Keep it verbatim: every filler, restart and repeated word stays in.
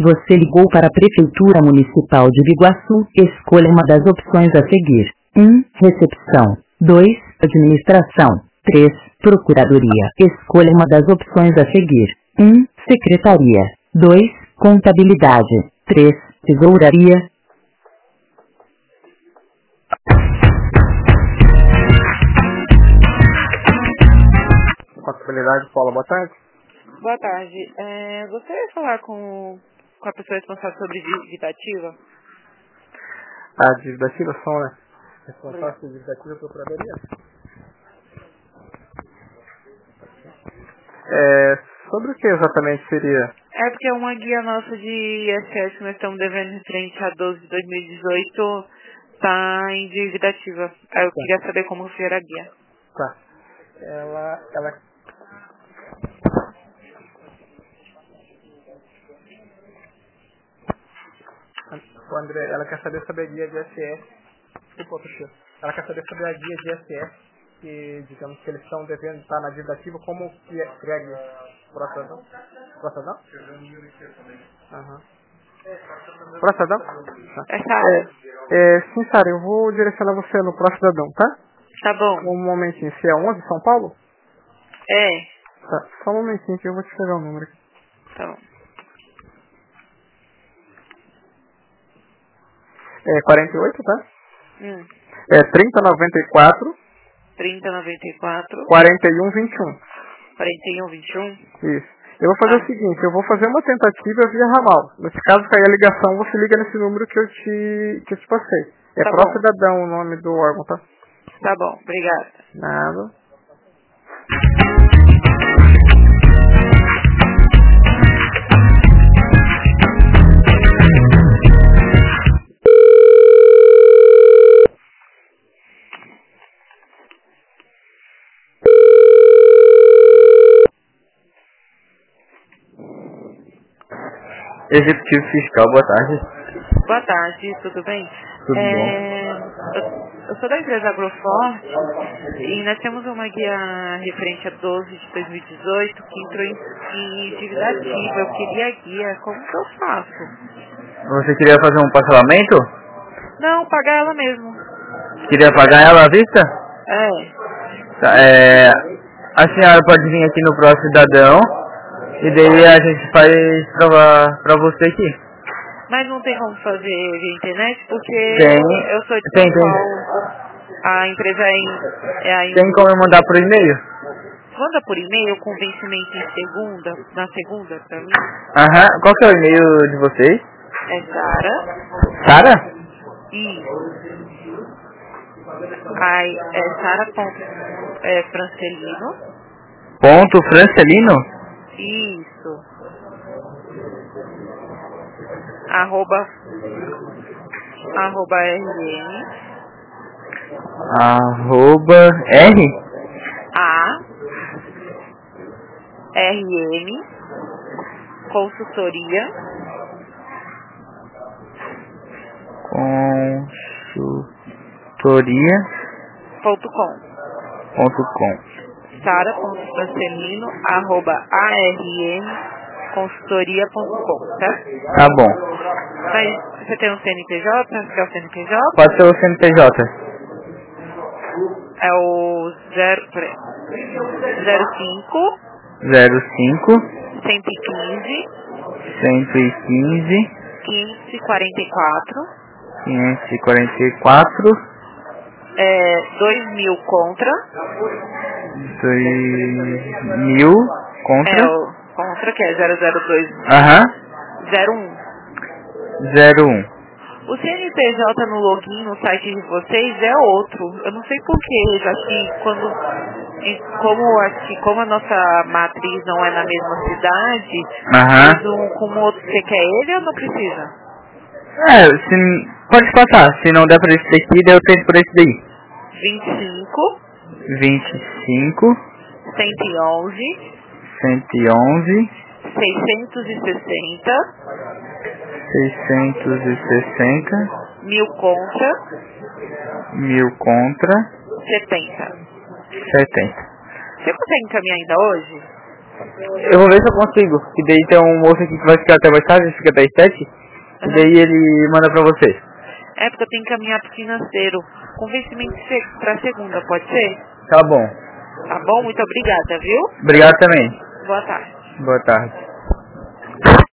Você ligou para a Prefeitura Municipal de Biguaçu. Escolha uma das opções a seguir. um. Recepção. dois. Administração. três. Procuradoria. Escolha uma das opções a seguir. um. Secretaria. dois. Contabilidade. três. Tesouraria. Contabilidade, Paula, boa tarde. Boa tarde. É, gostaria de falar com, com a pessoa responsável sobre dívida ativa? A dívida ativa são, né? Responsável por dívida ativa e procuradoria. É, sobre o que exatamente seria? É porque é uma guia nossa de I S S que nós estamos devendo referente a doze de dois mil e dezoito, está em dívida ativa. Aí eu Tá. queria saber como foi a guia. Tá. Ela, ela... O André, ela quer saber sobre a guia de I S S. Desculpa, professor. Ela quer saber sobre a guia de I S S, que, digamos, que eles estão devendo estar na dívida ativa, como que é que é a guia? Procedão? Procedão? Aham. Procedão? Tá. É Sara? É, é, sim, Sara, eu vou direcionar você no Procedão, tá? Tá bom. Um momentinho. Se é onze, São Paulo? É. Tá. Só um momentinho que eu vou te pegar o número aqui. Tá bom. É quarenta e oito, tá? Hum. É trinta noventa e quatro, trinta, noventa e quatro, quarenta e um, vinte e um. quarenta e um, vinte e um. Isso. Eu vou fazer Tá. o seguinte, eu vou fazer uma tentativa via ramal. Nesse caso, cair a ligação, você liga nesse número que eu te, que eu te passei. É Tá Pro bom. Cidadão o nome do órgão, tá? Tá bom, obrigada. Nada. Executivo Fiscal, boa tarde. Boa tarde, tudo bem? Tudo É, eu, eu sou da empresa Agroforte e nós temos uma guia referente a doze de dois mil e dezoito que entrou em, em dívida ativa. Eu queria a guia, como que eu faço? Você queria fazer um parcelamento? Não, pagar ela mesmo. Queria pagar ela à vista? É, Tá, é, a senhora pode vir aqui no Pro Cidadão e daí a gente faz pra, pra você aqui. mas não tem como fazer via internet porque Tem, eu sou de tem, São tem. Paulo. A empresa é, em, é a em, Tem como eu mandar por e-mail? manda por e-mail com vencimento em segunda, na segunda pra mim. Aham, qual que é o e-mail de vocês? É Sara. Sara? Isso. Aí é Sara ponto é, Francelino. Ponto Francelino? Isso. Arroba arroba rn Arroba R? a rn consultoria Consultoria ponto com. ponto com. Sara ponto Francelino arroba arn consultoria ponto com, tá? Tá bom. Mas você tem um C N P J? Você quer o C N P J? Pode ser o C N P J. É o zero, peraí, zero cinco, zero cinco, cento e quinze, cento e quinze, quinhentos e quarenta e quatro, quinhentos e quarenta e quatro, é, dois mil contra, dois mil é contra. o contra que é zero zero dois Aham. zero um. zero um. O C N P J no login no site de vocês é outro. Eu não sei porquê, já que quando em- como acho que como a nossa matriz não é na mesma cidade, Aham. mas um como outro você quer ele ou não precisa? É, se, pode passar. Se não der pra esse aqui, daí eu tento por esse daí. vinte e cinco, vinte e cinco, cento e onze, cento e onze, seiscentos e sessenta, seiscentos e sessenta, mil contra, mil contra, setenta. setenta. Você consegue encaminhar ainda hoje? Eu vou ver se eu consigo. E daí tem um moço aqui que vai ficar até mais tarde, fica até as sete. Uhum. E daí ele manda pra vocês. É porque eu tenho que encaminhar pro financeiro. Com vencimento pra segunda, pode ser? Tá bom. Tá bom? Muito obrigada, viu? Obrigado também. Boa tarde. Boa tarde.